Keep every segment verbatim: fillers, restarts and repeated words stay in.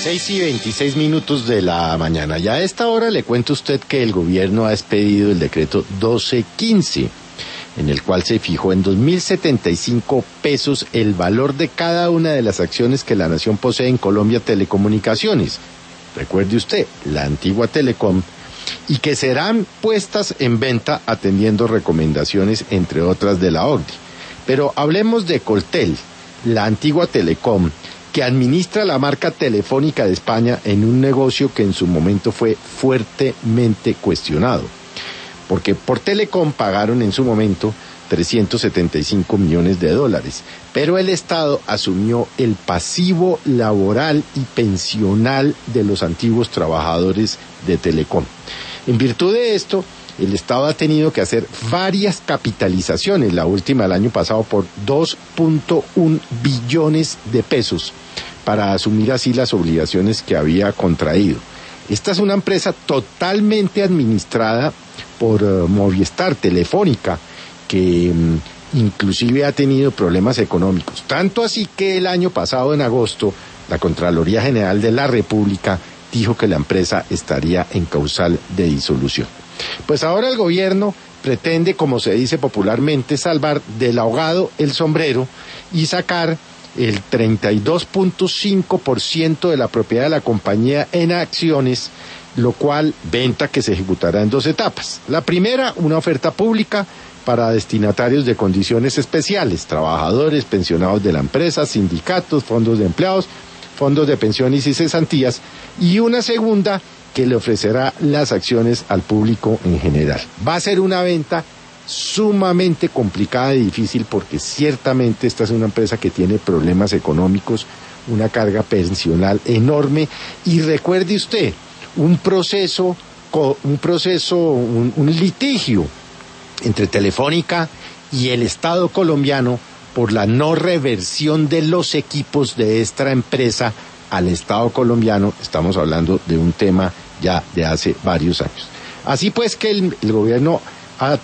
seis y veintiséis minutos de la mañana. Ya a esta hora le cuento a usted que el gobierno ha expedido el decreto doce quince, en el cual se fijó en dos mil setenta y cinco pesos el valor de cada una de las acciones que la nación posee en Colombia Telecomunicaciones. Recuerde usted, la antigua Telecom, y que serán puestas en venta atendiendo recomendaciones, entre otras, de la O C D E. Pero hablemos de Coltel, la antigua Telecom, que administra la marca Telefónica de España en un negocio que en su momento fue fuertemente cuestionado. Porque por Telecom pagaron en su momento trescientos setenta y cinco millones de dólares, pero el Estado asumió el pasivo laboral y pensional de los antiguos trabajadores de Telecom. En virtud de esto, el Estado ha tenido que hacer varias capitalizaciones, la última el año pasado por dos punto uno billones de pesos, para asumir así las obligaciones que había contraído. Esta es una empresa totalmente administrada por uh, Movistar Telefónica, que um, inclusive ha tenido problemas económicos. Tanto así que el año pasado, en agosto, la Contraloría General de la República dijo que la empresa estaría en causal de disolución. Pues ahora el gobierno pretende, como se dice popularmente, salvar del ahogado el sombrero y sacar el treinta y dos punto cinco por ciento de la propiedad de la compañía en acciones, lo cual, venta que se ejecutará en dos etapas. La primera, una oferta pública para destinatarios de condiciones especiales, trabajadores, pensionados de la empresa, sindicatos, fondos de empleados, fondos de pensiones y cesantías, y una segunda que le ofrecerá las acciones al público en general. Va a ser una venta sumamente complicada y difícil, porque ciertamente esta es una empresa que tiene problemas económicos, una carga pensional enorme, y recuerde usted, un proceso, un proceso, un, un litigio entre Telefónica y el Estado colombiano por la no reversión de los equipos de esta empresa al Estado colombiano. Estamos hablando de un tema ya de hace varios años. Así pues que el, el gobierno ha,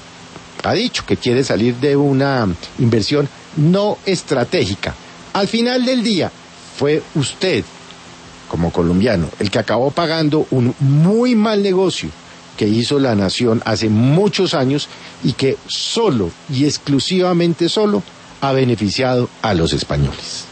ha dicho que quiere salir de una inversión no estratégica. Al final del día, fue usted, como colombiano, el que acabó pagando un muy mal negocio que hizo la nación hace muchos años y que solo y exclusivamente solo ha beneficiado a los españoles.